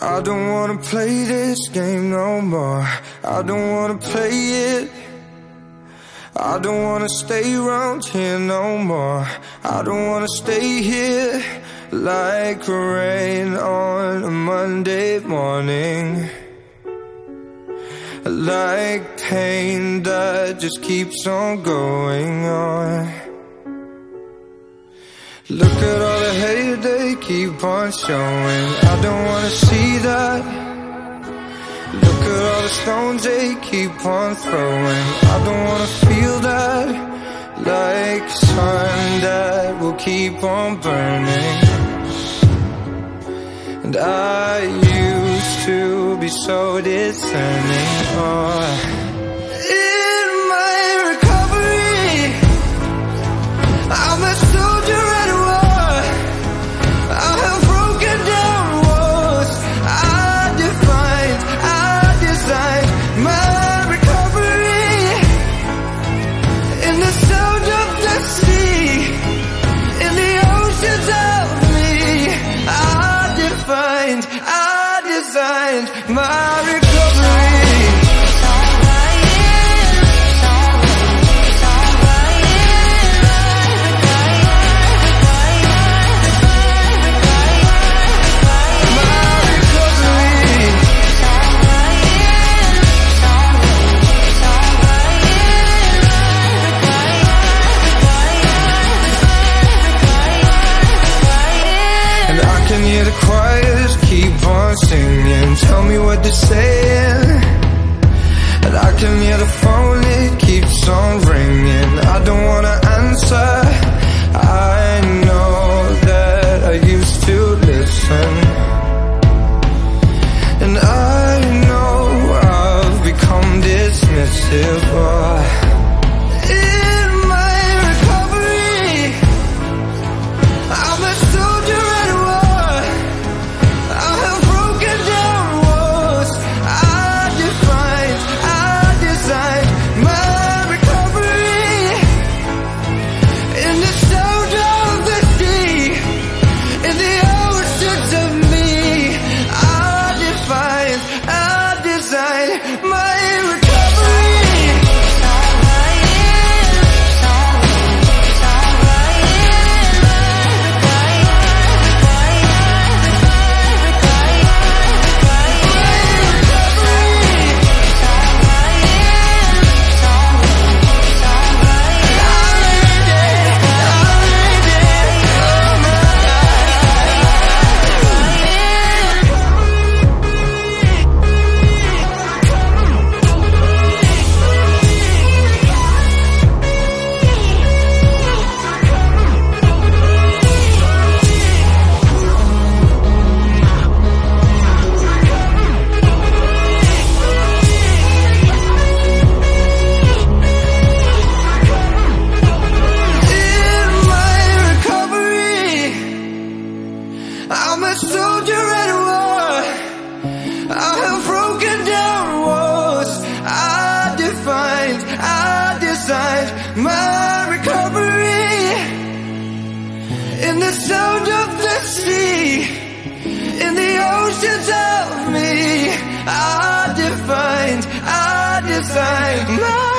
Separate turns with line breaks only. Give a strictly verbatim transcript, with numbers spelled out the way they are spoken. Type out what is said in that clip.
I don't wanna play this game no more. I don't wanna play it. I don't wanna stay around here no more. I don't wanna stay here like rain on a Monday morning, like pain that just keeps on going on. Look at all the hate they keep on showing. I don't wanna see that. Look at all the stones they keep on throwing. I don't wanna feel that, like sun that will keep on burning. And I used to be so discerning. Oh. I designed my recovery. And I can hear the choirs keep on singing, tell me what they're saying. And I can hear the phone, it keeps on ringing. I don't wanna answer. I know that I used to listen, and I know I've become dismissive. Oh. I'm a soldier at war. I have broken down walls. I defined, I designed my recovery. In the sound of the sea, in the oceans of me, I defined, I designed my